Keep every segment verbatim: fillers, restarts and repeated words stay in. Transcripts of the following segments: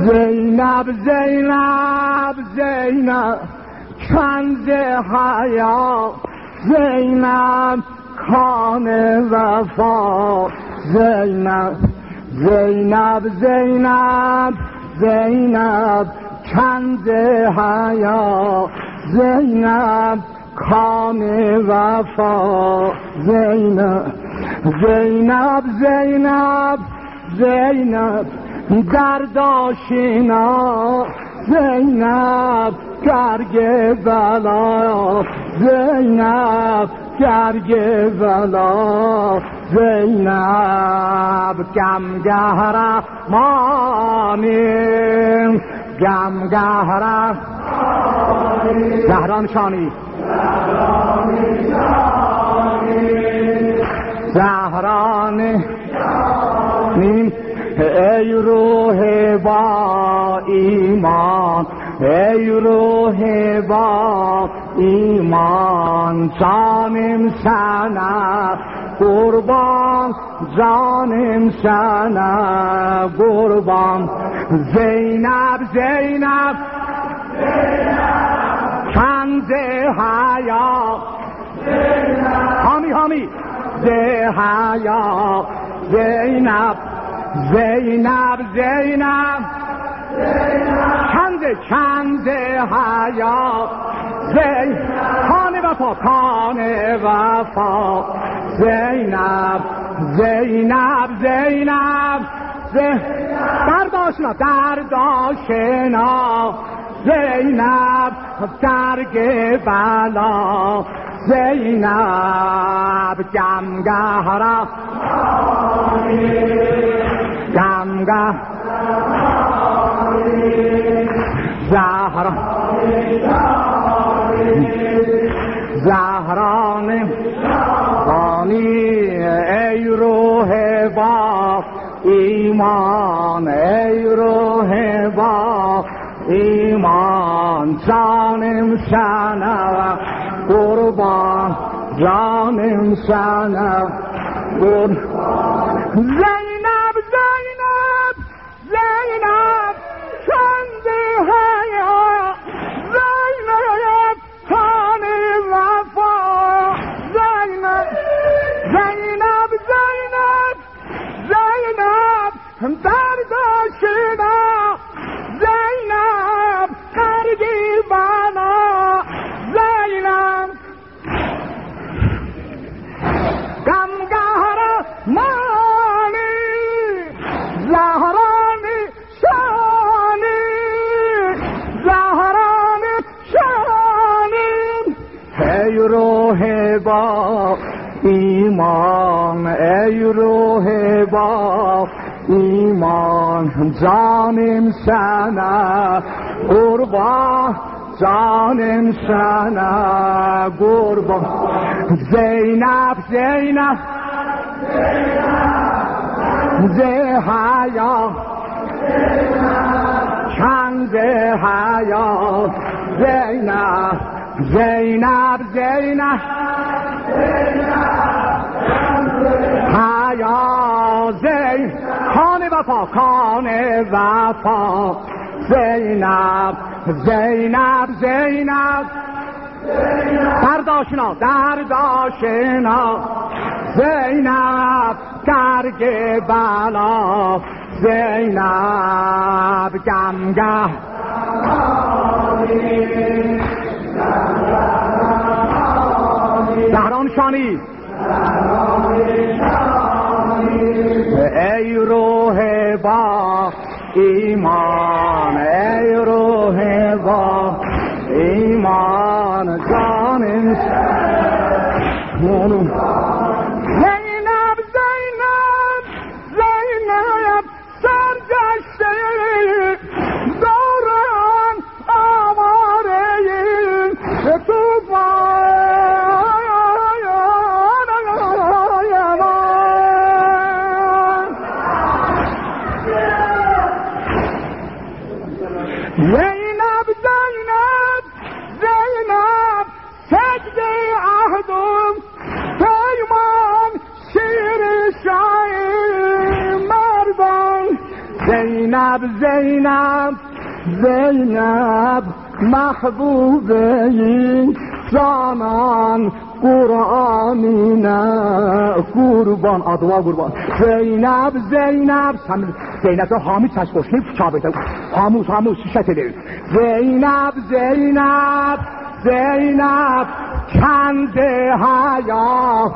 زینب زینب زینب کنز حیا، زینب کان وفا، زینب زینب زینب زینب کنز حیا، زینب کان وفا، زینب زینب زینب زینب درد آشنا، زینب گرگ بلا، زینب گرگ بلا، زینب گمگه رحمانی، گمگه رحمانی، زهران شانی زهران شانی. ای روح با ایمان، ای روح با ایمان، جانم سنه قربان، جانم سنه قربان. زینب زینب کنز حیا، حامی حامی ده حیا، زینب زینب زینب کنز کنز حیا، زینب کان وفا کان وفا، زینب زینب زینب درداشنا درداشنا، زینب درگ بلا، زینب گمگه رحمانی، گمگه زهران زهران شانی. ای روح با ایمان، ای روح با ایمان، جانم شنو قربان، جانم شنو قربان. زینب زینب زینب کنز حیا، زینب کان وفا، زینب زینب زینب زینب درد آشنا، زینب گرگی بلا، زینب گمگه رحمانی، زهرانی شانی، زهرانی شانی. ای روح با ایمان، ای روح با ایمان، جانم سنه قربان، جانم سنه قربان. زینب زینب زه حیا، کنز حیا، زینب زینب زینب حیا، زین کان وفا کان وفا، زینب زینب زینب درداشنا درداشنا، زینب گرگ بلا، زینب گمگه زهران شانی. ای روح با ایمان، ای روح با ایمان، جانم شنو. زینب زینب زینب سرگشته دوران آواره زینب زینب زینب سجده عهدم پیمان شیر شای مردان، زینب زینب زینب زینب محبوبه جانان قرآنی نه قربان آدوا قربان زینب زینب زینب رو حامی چشم باشیم چابده حاموز حاموز شیشت دید زینب زینب زینب کنده حیا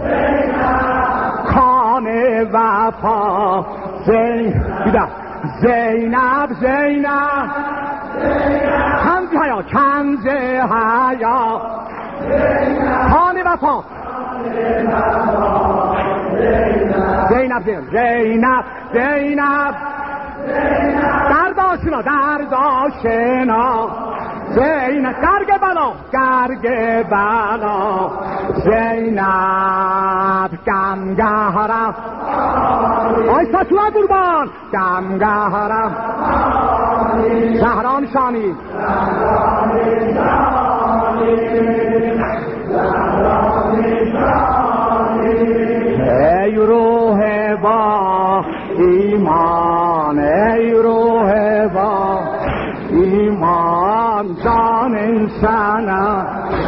کان وفا زینب زینب زینب کنده حیا کنده حیا کان وفا زینب زینب زینب زینب درداشنا درداشنا زینب گرگ بلا گرگ بلا زینب گمگهرم آی ستوه قربان گمگهرم زهران شانی ای روح با ایمان ای روح با ایمان جان انسان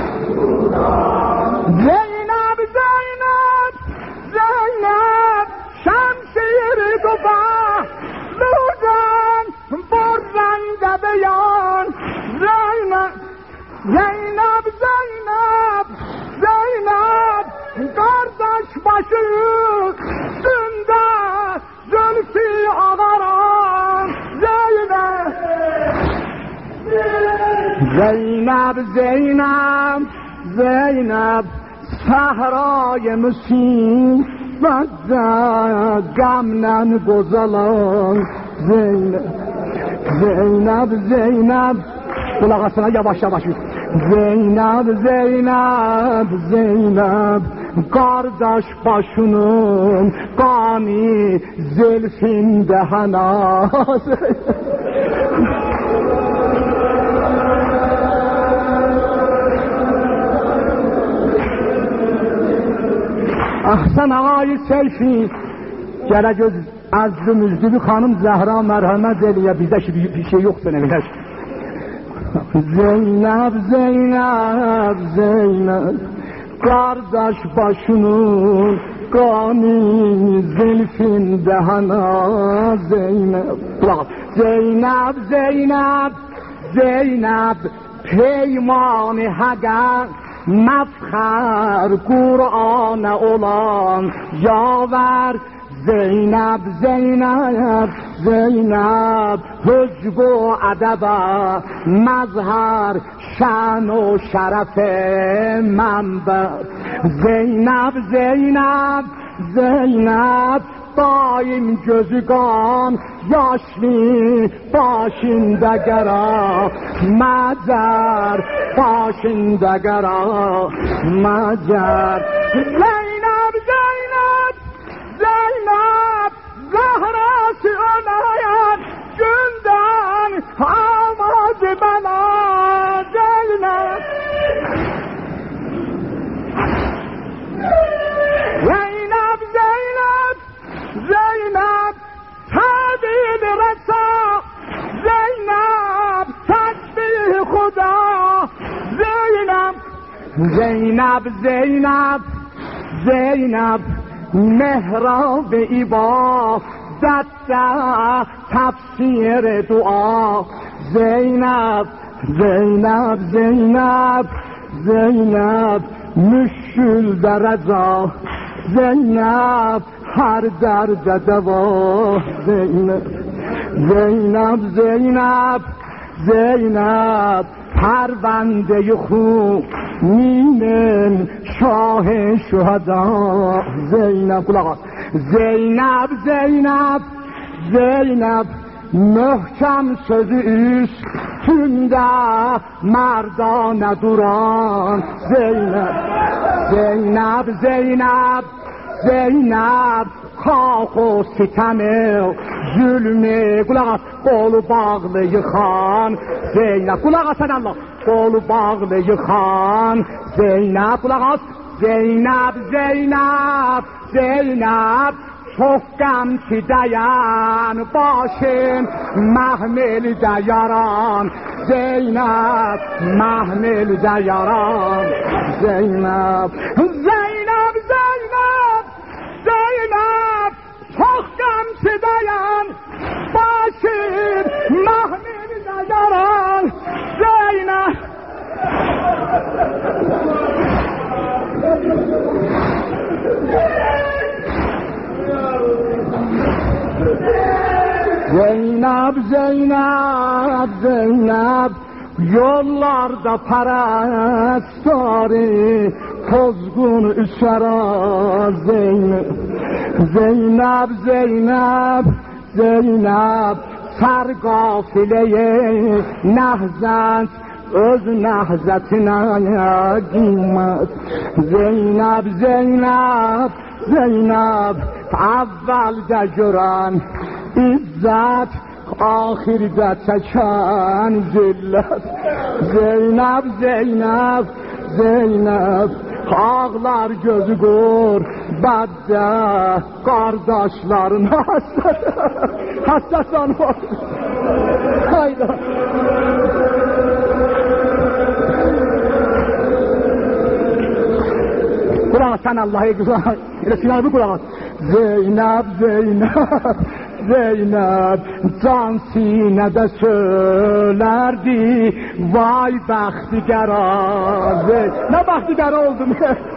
زینب زینب زینب شمشیر گفت لوزن برنده بیان زینب زینب زینب زینب گردش باشد زنده زلفی آوران زینب زینب زینب زینب صحرای مسیح و گمنن گزلان زینب زینب زینب قلق اصلا یواش یواش زینب زینب زینب قارداش باشونون قانی زلفین دهنا احسن آقای سیفی گرگ از müzdü خانم زهرا مرحمت eliye bizde bir şey yok seneler Zeynep Zeynep Zeynep kardeş başının kanı zülfün dehana Zeynep Zeynep Zeynep Zeynep peymanı haga mefkhar Kur'an olan yaver Zeynep Zeynep Zeynep hücb و ادب مظهر شان و شرف منبع Zeynep Zeynep Zeynep daim gözü kan yaşlı başında gara macar başında gara macar Zeynep Zeynep Zeynep Zahrası önayan günden amadı bana Zeynep Zeynep Zeynep Zeynep tadil resa Zeynep tesbih Khuda Zeynep Zeynep Zeynep Zeynep محراب عبادت تفسیر دعا زینب زینب زینب زینب مشکل درجا زینب هر درد دوا زینب زینب زینب زینب پرونده خوب مینن شاه شهدا زینب قلقات زینب زینب زینب محکم sözü üstünde merdane duran Zeynep Zeynep Zeynep Zeynep kah o sitemi zulmü kulak at kolu bağlı yıkan Zeynep kulak at sen Allah kolu bağlı yıkan Zeynep kulak at Zeynep Zeynep Zeynep çok gam ki dayan başım mahmil de yaran Zeynep mahmil de yaran Zeynep Zeynep Zeynep Zeynep çok gam ki dayan başım mahmil de yaran Zeynep Zeynep, Zeynep, Zeynep yollarda parastari pozgun üsara Zeynep Zeynep, Zeynep, Zeynep sar gafileye nehzet öz nehzetine giymet Zeynep, Zeynep, Zeynep evvelde gören İzzet ahirde çeken zillet Zeynep, Zeynep, Zeynep ağlar gözü gör badde kardeşlerin hasret hasretlan var hayda kulak sen Allah'a güzel Resulü bu kulak Zeynep, Zeynep Zeynep can sinede söylerdi vay baxtigara ne baxtigara oldum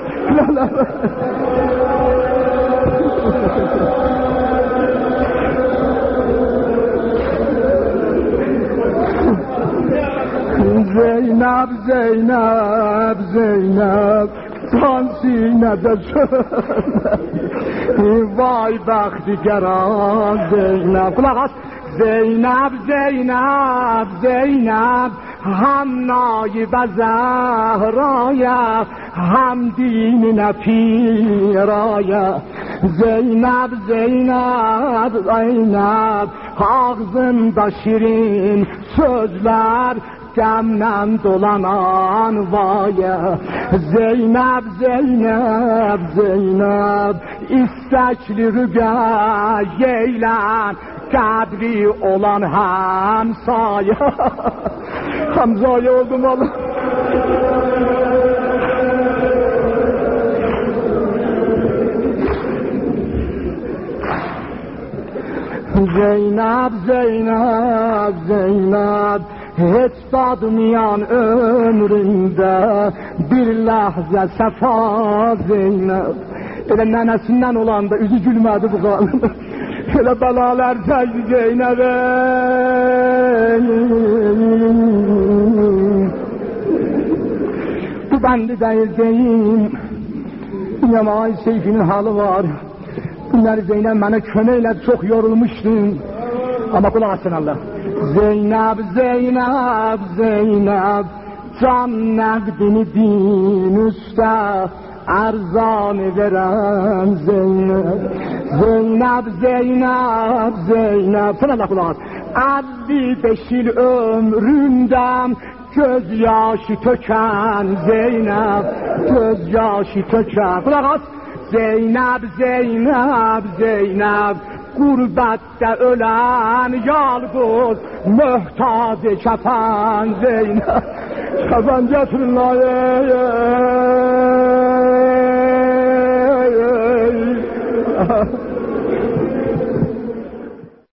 Zeynep, Zeynep, Zeynep can sinede söylerdi vay baxtigara Zeynep kulak as Zeynep, Zeynep, Zeynep hem naib Zehra'ya hem dinine piraya Zeynep, Zeynep, Zeynep ağzında şirin sözler Gemden dolanan vaya Zeynep, Zeynep, Zeynep İstekli rügeylen kadri olan hamsaya Hamzaya oldum valla Zeynep, Zeynep, Zeynep hiç tadmayan ömründe bir lahze sefa Zeynep Öyle nenesinden olan da üzü gülmedi bu kadar Öyle belalar geldi Zeynep'e Bu bendi değil değil Yaman Seyfi'nin halı var Bunlar Zeynep bana kömeyle çok yorulmuştum Ama kulak açsın Allah Zeynep, Zeynep, Zeynep can nəqdini din üstə erzanı veren Zeynep Zeynep, Zeynep, Zeynep Sana da kulak elli beş yıl ömründen göz yaşı töken Zeynep göz yaşı töken kulak as Zeynep, Zeynep, Zeynep Gurbette ölen yalgız mühtaç kefen Zeynep Kefen getirin la ey ey ey